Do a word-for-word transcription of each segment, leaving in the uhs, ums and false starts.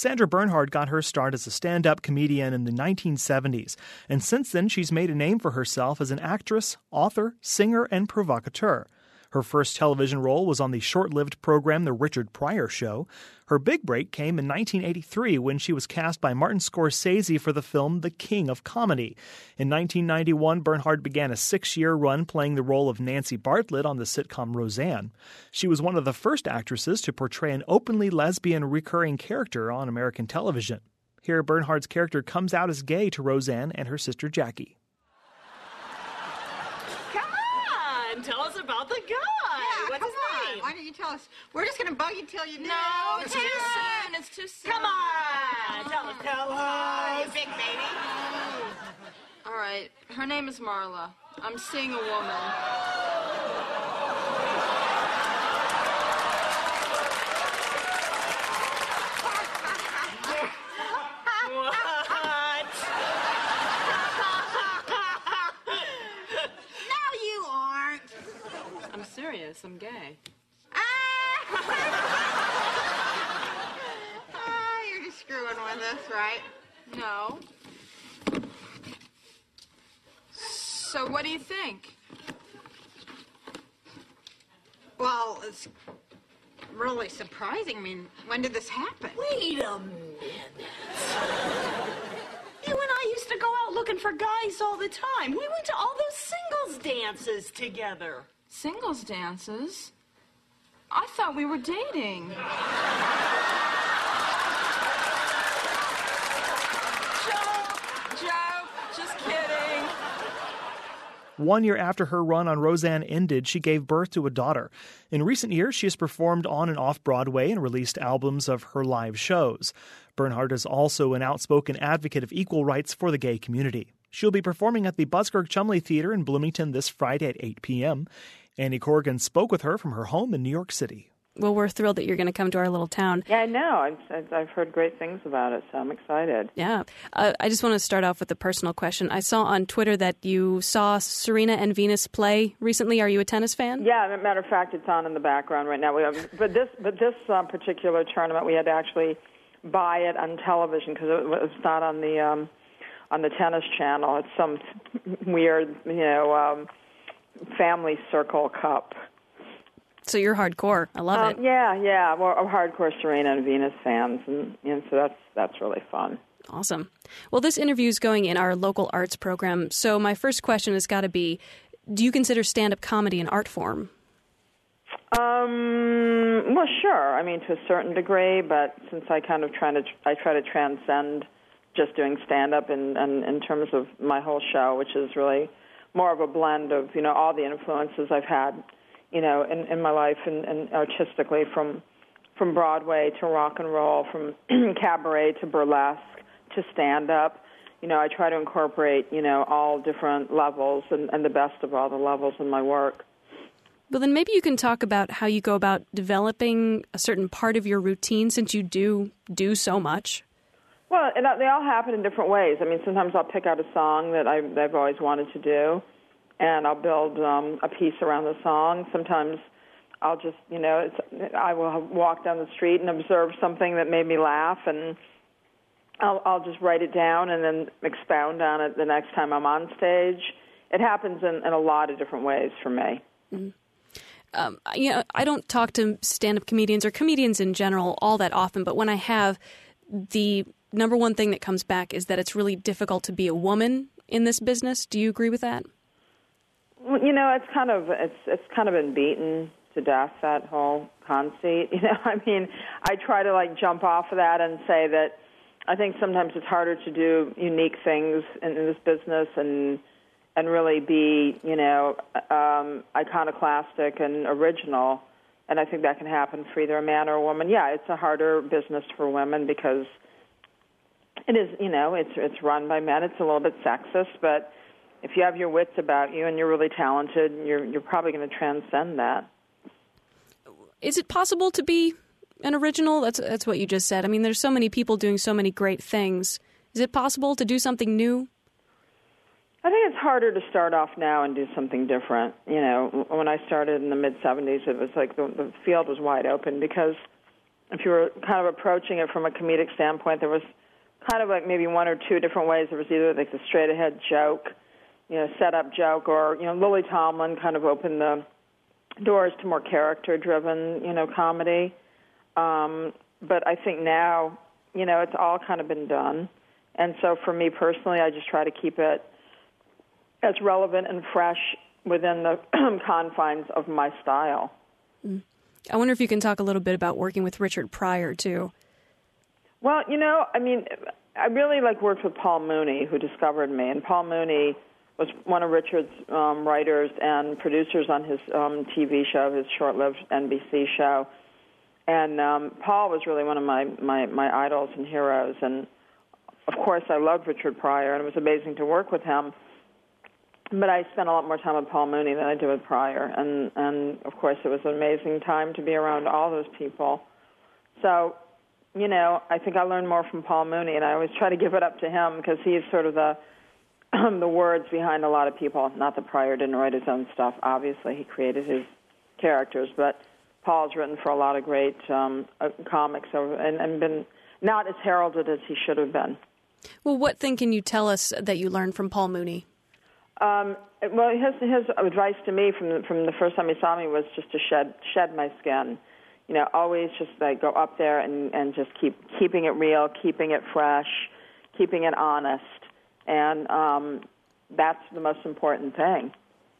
Sandra Bernhard got her start as a stand-up comedian in the nineteen seventies, and since then she's made a name for herself as an actress, author, singer, and provocateur. Her first television role was on the short-lived program The Richard Pryor Show. Her big break came in nineteen eighty-three when she was cast by Martin Scorsese for the film The King of Comedy. In nineteen ninety-one, Bernhard began a six-year run playing the role of Nancy Bartlett on the sitcom Roseanne. She was one of the first actresses to portray an openly lesbian recurring character on American television. Here, Bernhard's character comes out as gay to Roseanne and her sister Jackie. Tell us about the guy. Yeah, What's come his on. name? Why don't you tell us? We're just going to bug you till you know. No, It's too too soon. It's too soon. Come on. Tell us. Tell us. You big baby. All right. Her name is Marla. I'm seeing a woman. I'm serious. I'm gay. Ah, you're just screwing with us, right? No. So what do you think? Well, it's really surprising. I mean, when did this happen? Wait a minute. You and I used to go out looking for guys all the time. We went to all those singles dances together. Singles dances? I thought we were dating. Joke, joke, just kidding. One year after her run on Roseanne ended, she gave birth to a daughter. In recent years, she has performed on and off Broadway and released albums of her live shows. Bernhard is also an outspoken advocate of equal rights for the gay community. She'll be performing at the Buskirk Chumley Theater in Bloomington this Friday at eight p.m. Annie Corrigan spoke with her from her home in New York City. Well, we're thrilled that you're going to come to our little town. Yeah, I know. I've, I've heard great things about it, so I'm excited. Yeah. Uh, I just want to start off with a personal question. I saw on Twitter that you saw Serena and Venus play recently. Are you a tennis fan? Yeah, as a matter of fact, it's on in the background right now. We have, but this, but this um, particular tournament, we had to actually buy it on television because it was not on the um, on the tennis channel. It's some weird, you know, um, family circle cup. So you're hardcore. I love um, it. Yeah, yeah. We're hardcore Serena and Venus fans, and, and so that's that's really fun. Awesome. Well, this interview is going in our local arts program. So my first question has got to be, do you consider stand-up comedy an art form? Um, well, sure. I mean, to a certain degree, but since I kind of try to, I try to transcend just doing stand-up in, in, in terms of my whole show, which is really more of a blend of, you know, all the influences I've had, you know, in, in my life and, and artistically, from from Broadway to rock and roll, from cabaret to burlesque to stand-up. You know, I try to incorporate, you know, all different levels and, and the best of all the levels in my work. Well, then maybe you can talk about how you go about developing a certain part of your routine, since you do do so much. Well, and they all happen in different ways. I mean, sometimes I'll pick out a song that, I, that I've always wanted to do, and I'll build um, a piece around the song. Sometimes I'll just, you know, it's, I will walk down the street and observe something that made me laugh, and I'll, I'll just write it down and then expound on it the next time I'm on stage. It happens in, in a lot of different ways for me. Mm-hmm. Um, you know, I don't talk to stand-up comedians or comedians in general all that often, but when I have, the number one thing that comes back is that it's really difficult to be a woman in this business. Do you agree with that? Well, you know, it's kind of it's it's kind of been beaten to death, that whole conceit. You know, I mean, I try to like jump off of that and say that I think sometimes it's harder to do unique things in, in this business and and really be, you know, um, iconoclastic and original. And I think that can happen for either a man or a woman. Yeah, it's a harder business for women because it is, you know, it's it's run by men. It's a little bit sexist, but if you have your wits about you and you're really talented, you're you're probably going to transcend that. Is it possible to be an original? That's that's what you just said. I mean, there's so many people doing so many great things. Is it possible to do something new? I think it's harder to start off now and do something different. You know, when I started in the mid-seventies, it was like the, the field was wide open because if you were kind of approaching it from a comedic standpoint, there was kind of like maybe one or two different ways. There was either like the straight-ahead joke, you know, set-up joke, or, you know, Lily Tomlin kind of opened the doors to more character-driven, you know, comedy. Um, but I think now, you know, it's all kind of been done. And so for me personally, I just try to keep it as relevant and fresh within the confines of my style. Mm. I wonder if you can talk a little bit about working with Richard Pryor, too. Well, you know, I mean, I really, like, worked with Paul Mooney, who discovered me. And Paul Mooney was one of Richard's um, writers and producers on his um, T V show, his short-lived N B C show. And um, Paul was really one of my, my, my idols and heroes. And, of course, I loved Richard Pryor, and it was amazing to work with him. But I spent a lot more time with Paul Mooney than I did with Pryor. And, and, of course, it was an amazing time to be around all those people. So, you know, I think I learned more from Paul Mooney, and I always try to give it up to him because he's sort of the the words behind a lot of people. Not that Pryor didn't write his own stuff. Obviously, he created his characters, but Paul's written for a lot of great um, uh, comics over, and, and been not as heralded as he should have been. Well, what thing can you tell us that you learned from Paul Mooney? Um, well, his his advice to me from the, from the first time he saw me was just to shed shed my skin. You know, always just like go up there and, and just keep keeping it real, keeping it fresh, keeping it honest, and um, that's the most important thing.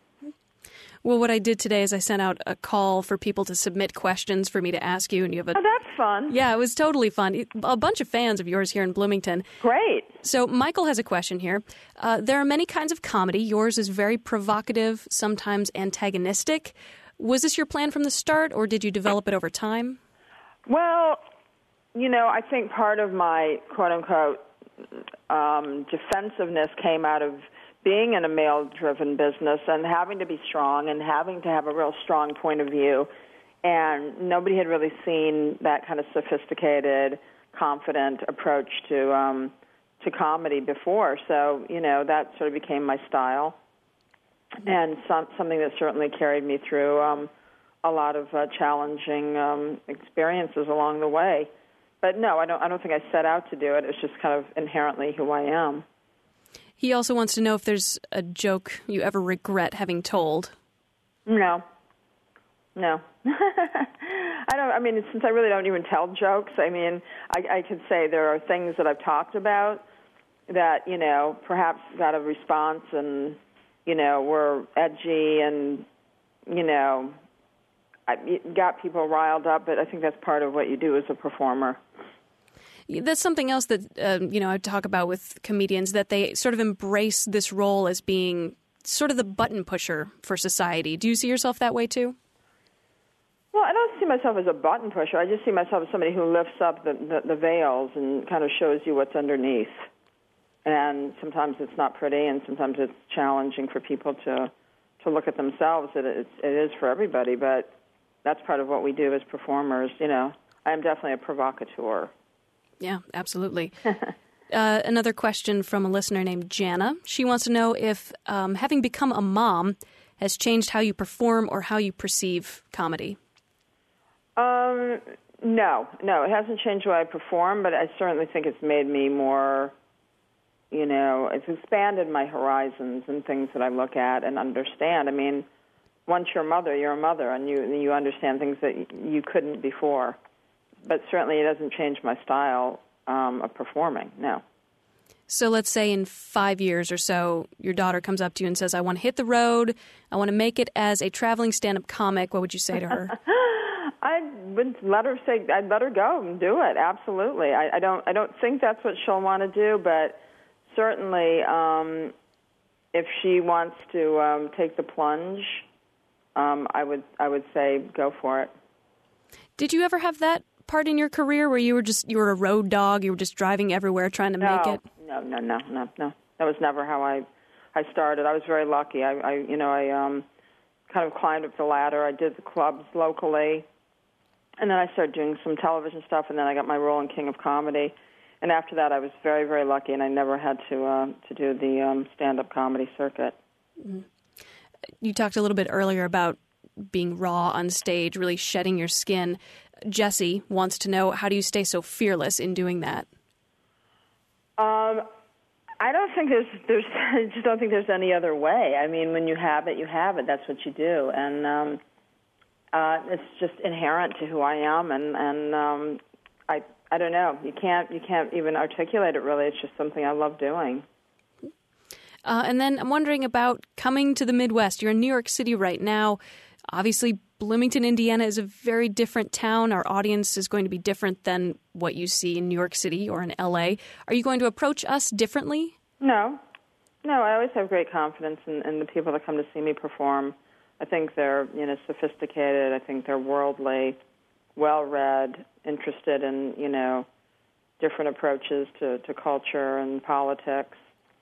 Well, what I did today is I sent out a call for people to submit questions for me to ask you, and you have a. Oh, that's fun. Yeah, it was totally fun. A bunch of fans of yours here in Bloomington. Great. So Michael has a question here. Uh, there are many kinds of comedy. Yours is very provocative, sometimes antagonistic. Was this your plan from the start, or did you develop it over time? Well, you know, I think part of my quote-unquote um, defensiveness came out of being in a male-driven business and having to be strong and having to have a real strong point of view. And nobody had really seen that kind of sophisticated, confident approach to um, to comedy before. So, you know, that sort of became my style. And some, something that certainly carried me through um, a lot of uh, challenging um, experiences along the way. But no, I don't. I don't think I set out to do it. It's just kind of inherently who I am. He also wants to know if there's a joke you ever regret having told. No, no. I don't. I mean, since I really don't even tell jokes, I mean, I, I could say there are things that I've talked about that, you know, perhaps got a response and, you know, were edgy and, you know, I, got people riled up. But I think that's part of what you do as a performer. That's something else that, uh, you know, I talk about with comedians, that they sort of embrace this role as being sort of the button pusher for society. Do you see yourself that way, too? Well, I don't see myself as a button pusher. I just see myself as somebody who lifts up the, the, the veils and kind of shows you what's underneath. And sometimes it's not pretty, and sometimes it's challenging for people to to look at themselves. It, it, it is for everybody, but that's part of what we do as performers. You know, I am definitely a provocateur. Yeah, absolutely. uh, another question from a listener named Jana. She wants to know if um, having become a mom has changed how you perform or how you perceive comedy. Um, no, no, it hasn't changed the way I perform, but I certainly think it's made me more, you know, it's expanded my horizons and things that I look at and understand. I mean, once you're a mother, you're a mother, and you you understand things that you couldn't before. But certainly it doesn't change my style um, of performing, no. So let's say in five years or so, your daughter comes up to you and says, I want to hit the road, I want to make it as a traveling stand-up comic. What would you say to her? I would let her say, I'd let her go and do it, absolutely. I, I don't I don't think that's what she'll want to do, but certainly um, if she wants to um, take the plunge, um, I would I would say go for it. Did you ever have that part in your career where you were just you were a road dog, you were just driving everywhere trying to no, make it? No, no, no, no, no. That was never how I I started. I was very lucky. I, I you know, I um, kind of climbed up the ladder. I did the clubs locally, and then I started doing some television stuff, and then I got my role in King of Comedy. And after that, I was very, very lucky, and I never had to uh, to do the um, stand-up comedy circuit. Mm-hmm. You talked a little bit earlier about being raw on stage, really shedding your skin. Jesse wants to know, how do you stay so fearless in doing that? Um, I don't think there's, there's, I just don't think there's any other way. I mean, when you have it, you have it. That's what you do. And um, uh, it's just inherent to who I am. And, and um, I, I don't know. You can't, you can't even articulate it really. It's just something I love doing. Uh, and then I'm wondering about coming to the Midwest. You're in New York City right now. Obviously, Bloomington, Indiana is a very different town. Our audience is going to be different than what you see in New York City or in L A. Are you going to approach us differently? No. No, I always have great confidence in, in the people that come to see me perform. I think they're, you know, sophisticated. I think they're worldly, well-read, interested in, you know, different approaches to, to culture and politics.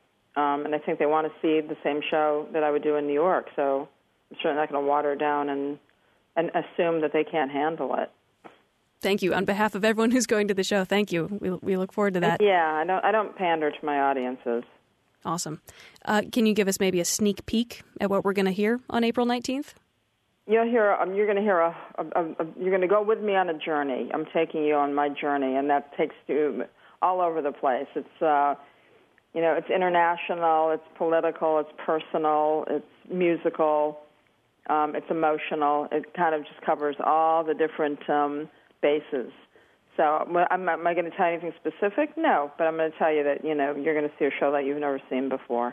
Um, and I think they want to see the same show that I would do in New York. So I'm certainly not going to water it down and and assume that they can't handle it. Thank you. On behalf of everyone who's going to the show, thank you. We, we look forward to that. Yeah, I don't, I don't pander to my audiences. Awesome. Uh, can you give us maybe a sneak peek at what we're going to hear on April nineteenth? You'll hear. Um, you're going to hear a, a, a, a. You're going to go with me on a journey. I'm taking you on my journey, and that takes you all over the place. It's, uh, you know, it's international, it's political, it's personal, it's musical. Um, it's emotional. It kind of just covers all the different um, bases. So am, am I going to tell you anything specific? No, but I'm going to tell you that, you know, you're going to see a show that you've never seen before.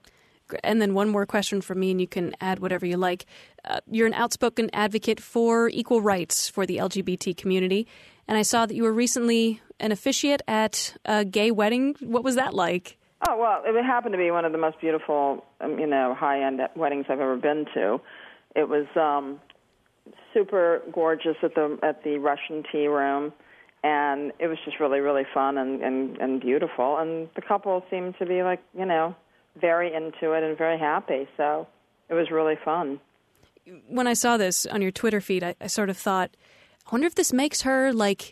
And then one more question from me, and you can add whatever you like. Uh, you're an outspoken advocate for equal rights for the L G B T community, and I saw that you were recently an officiate at a gay wedding. What was that like? Oh, well, it happened to be one of the most beautiful, um, you know, high-end weddings I've ever been to. It was um, super gorgeous at the at the Russian tea room, and it was just really, really fun and, and, and beautiful. And the couple seemed to be, like, you know, very into it and very happy. So it was really fun. When I saw this on your Twitter feed, I, I sort of thought, I wonder if this makes her, like,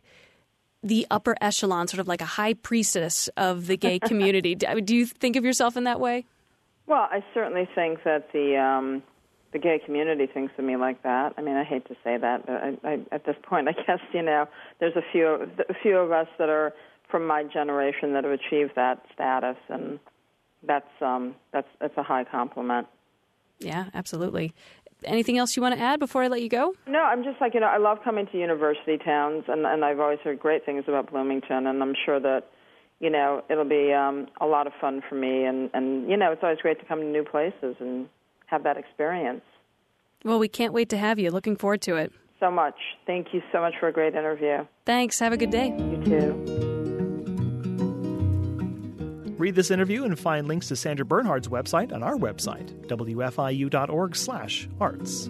the upper echelon, sort of like a high priestess of the gay community. Do you think of yourself in that way? Well, I certainly think that the... Um, The gay community thinks of me like that. I mean, I hate to say that, but I, I, at this point, I guess, you know, there's a few, a few of us that are from my generation that have achieved that status, and that's um, that's that's a high compliment. Yeah, absolutely. Anything else you want to add before I let you go? No, I'm just like, you know, I love coming to university towns, and, and I've always heard great things about Bloomington, and I'm sure that, you know, it'll be um, a lot of fun for me, and, and, you know, it's always great to come to new places and have that experience. Well, we can't wait to have you. Looking forward to it. So much. Thank you so much for a great interview. Thanks. Have a good day. You too. Read this interview and find links to Sandra Bernhard's website on our website, W F I U dot org slash arts.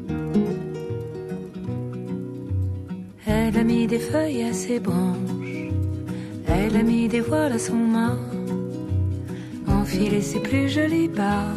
Elle a mis des feuilles à ses branches, elle a mis des voiles à son mât, enfilé ses plus jolies bas.